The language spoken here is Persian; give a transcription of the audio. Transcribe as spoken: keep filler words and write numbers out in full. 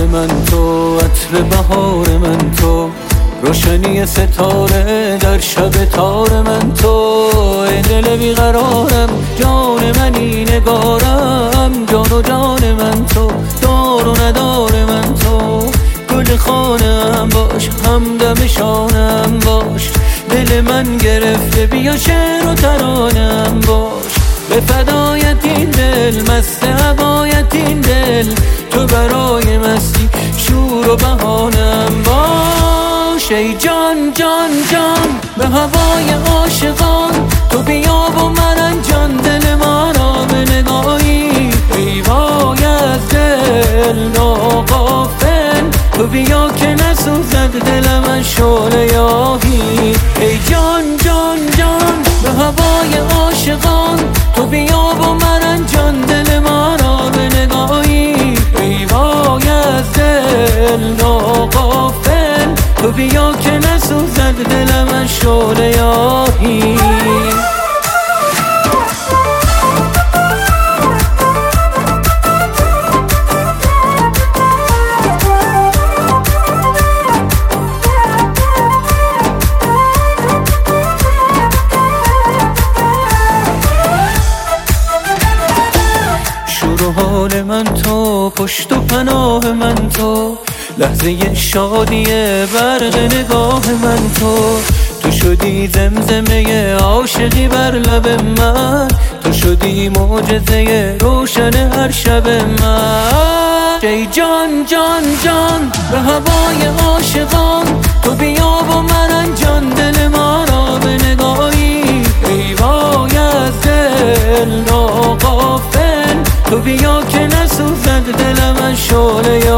من تو، عطر بهار من تو، روشنی ستاره در شب تار من تو. ای دل بیقرارم، جان منی نگارم، جان و جان من تو، دار و ندار من تو. گل خانم باش، همدم شانم باش، دل من گرفته بیا شعر و ترانم باش. به فدایت این دل، مست هوایت این دل، تو برای مستی شور و بهانم باش. ای جان جان جان به هوای عاشقان، تو بیا و من جان دل ما را به نگاهی. ای وای از دل ناغافل، تو بیا که نسوزد دلم از شعله یاهی. ای جان جان جان به هوای عاشقان، تو بیا و من جان دل ما را به نگاهی. ای وای از دل ناغافل، تو بیا که نسوزد دلم از شعله یاهی. حال من تو، پشت و پناه من تو، لحظه شادی برق نگاه من تو. تو شدی زمزمه عاشقی بر لب من، تو شدی معجزه روشن هر شب من. ای جان جان جان به هوای عاشقان، تو بیا و من جان دل ما را به نگاهی. ای وای از دل ناغافل، تو بیا که نسوزد دلم از شعله